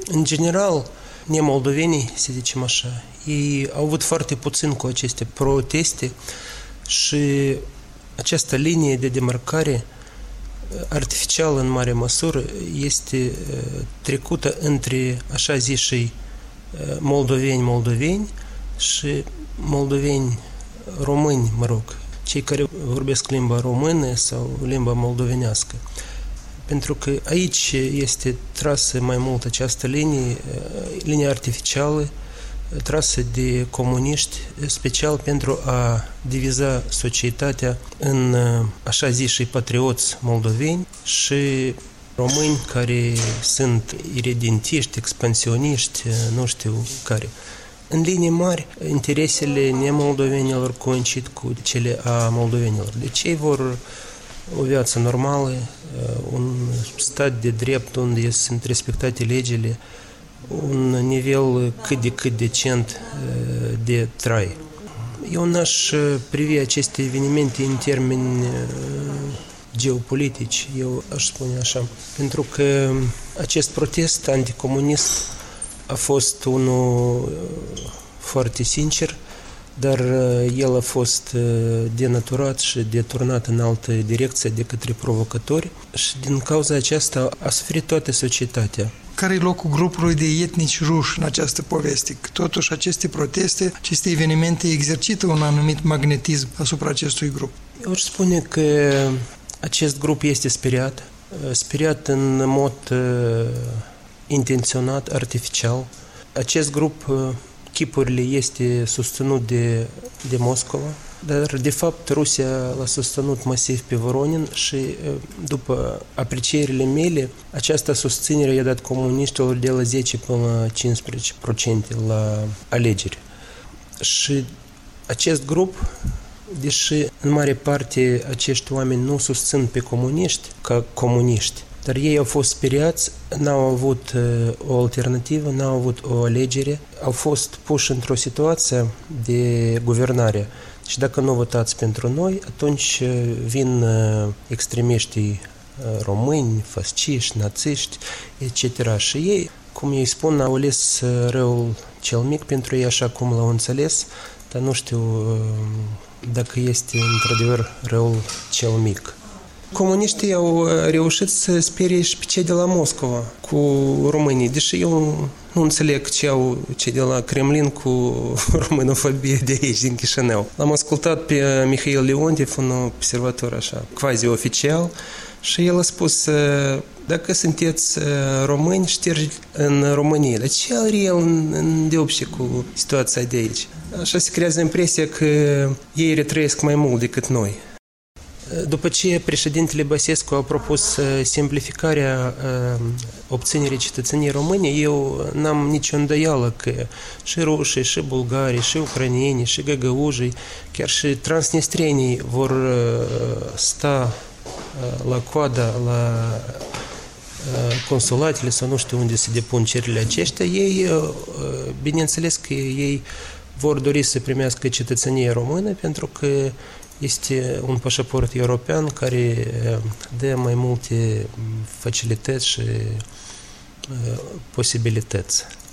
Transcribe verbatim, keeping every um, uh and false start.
În general, nemoldovenii, să zicem așa, ei au avut foarte puțin cu aceste proteste și această linie de demarcare artificială în mare măsură este trecută între așa zișii moldoveni-moldoveni și moldoveni români, mă rog, cei care vorbesc limba română sau limba moldovenească. Pentru că aici este trasă mai mult această linie, linie artificială, trasă de comuniști, special pentru a diviza societatea în așa zișii patrioți moldoveni și români care sunt iredentiști, expansioniști, nu știu care. În linii mari, interesele nemoldovenilor coincid cu cele a moldovenilor. Deci ei vor o viață normală, un stat de drept unde sunt respectate legile, un nivel cât de cât decent de trai. Eu n-aș privi aceste evenimente în termeni geopolitici, eu aș spune așa, pentru că acest protest anticomunist a fost unul foarte sincer, dar el a fost denaturat și deturnat în altă direcție de către provocatori și din cauza aceasta a suferit toată societatea. Care e locul grupului de etnici ruși în această poveste? Totuși, aceste proteste, aceste evenimente exercită un anumit magnetism asupra acestui grup. Eu aș spune că acest grup este speriat, speriat în mod uh, intenționat, artificial. Acest grup, uh, chipurile, este susținut de, de Moscova, dar de fapt Rusia l-a susținut masiv pe Voronin și după aprecierile mele, această susținere i-a dat comuniștilor de la zece până la cincisprezece la sută la alegeri. Și acest grup, deși în mare parte acești oameni nu susțin pe comuniști ca comuniști, dar ei au fost speriați, n-au avut uh, o alternativă, n-au avut o alegere, au fost puși într-o situație de guvernare. Și dacă nu votați pentru noi, atunci vin uh, extremiștii uh, români, fasciști, națiști, et cetera. Și ei, cum ei spun, au ales uh, răul cel mic pentru ei, așa cum l-au înțeles, dar nu știu uh, dacă este într-adevăr răul cel mic. Comuniștii au reușit să sperie și pe cei de la Moscova cu românii, deși eu nu înțeleg ce au cei de la Kremlin cu românofobie de aici, din Chișinău. L-am ascultat pe Mihail Leontiev, un observator așa, quasi-oficial, și el a spus, dacă sunteți români, ștergi în România. Dar ce are el în, în deopște cu situația de aici? Așa se creează impresia că ei retrăiesc mai mult decât noi. După ce președintele Băsescu a propus simplificarea obținerii cetățeniei române, eu n-am nicio îndoială că și rușii, și bulgarii, și ucrainienii, și găgăuzii, chiar și transnistrenii vor sta la coada, la consulatele sau nu știu unde se depun cererile aceștia. Ei, bineînțeles că ei vor dori să primească cetățenie română pentru că este un pașaport european care dă mai multe facilități și posibilități.